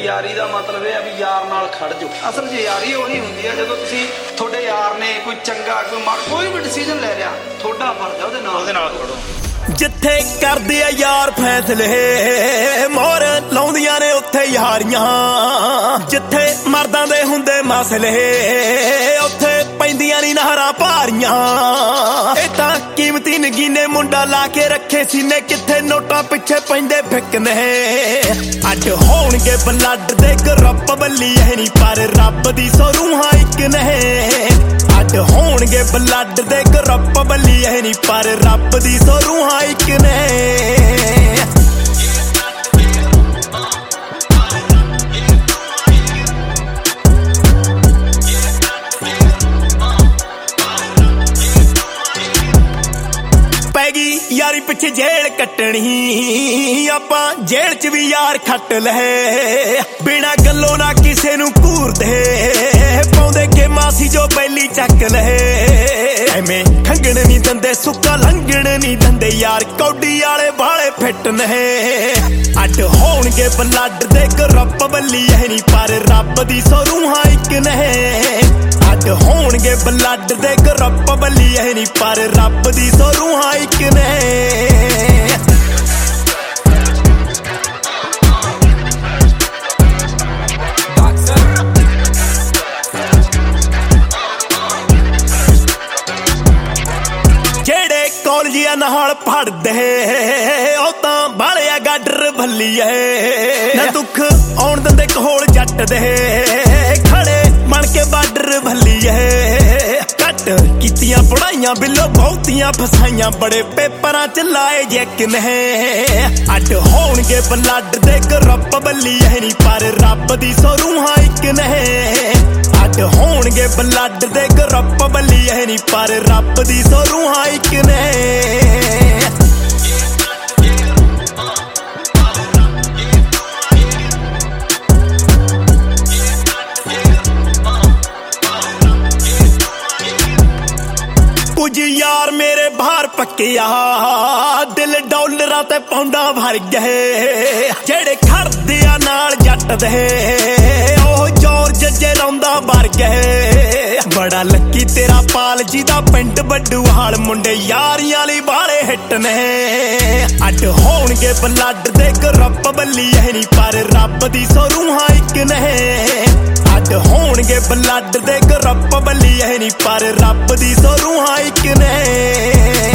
यारी का मतलब यह है भी यार नाल खड़ जाओ। असल च यारी उही हुंदी है जदों तुसीं थोड़े यार ने कोई चंगा कोई भी डिसीजन ले लिया थोड़ा फर्ज है उहदे नाल खड़ो। जिथे करदे आ यार फैसले मोहर लाउंदियां ने उत्थे यारियां, जिथे मर्दां दे हुंदे मसले उत्थे पैंदियां नी नहरां भारियां। ए तां कीमती नगीने मुंडा ला के रखे सीने, किथे नोटां पिछे पैंदे फिकने। अड होणगे ब्लड दे ग्रुप बल्ली नी पर रब दी सौ रूहां इक ने। अड होणगे ब्लड दे ग्रुप बल्ली नी पर रब दी सौ रूहां इक ने। पैगी यारी पिछे जेल कट्टनी, आपां जेल च भी यार खट ले। बिना गल्लों ना किसे नू घूरदे, पाउंदे के मासी जो बैली चक ले। एवें खंगण नी दंदे सुक्का लंघण नी दंदे यार, कौडी आले वाले फिट ने। अड होणगे ब्लड दे ग्रुप बल्ली नी पर रब दी सौ रूहां इक ने। अड होणगे ब्लड दे ग्रुप बल्ली नी पर रब दी सौ रूहां इक ने। जेड़े कॉलेजिया नाल पढ़दे ओ तां बालिया गाडर भल्लीए, ना दुख आउण दिंदे कोल जट दे, खड़े बन के बाडर भल्लीए। घट कीतियां पढ़ाइयां बिलो बहुतियां फसाइयां, बड़े पेपरां च लाए जैक ने। अड होणगे ब्लड दे ग्रुप बल्ली नी पर रब दी सौ रूहां इक ने। अड होणगे ब्लड दे ग्रुप बल्ली नी पर रब दी सौ रूहां इक ने। कुछ यार मेरे बाहर पक्किया, दिल डॉलरां ते पौंडां भर गए। जेड़े खड़दे आ नाल जट दे ओ जोर जज्जे रौंदा भर गए। बड़ा लक्की तेरा पाल जी दा पिंड बडूहाल, मुंडे यारियां लई बाले हिट ने। अड होणगे ब्लड दे ग्रुप बल्ली नी पर रब दी सौ रूहां इक ने। अड होणगे ब्लड दे ग्रुप बल्ली नी पर रब दी सौ रूहां इक ने।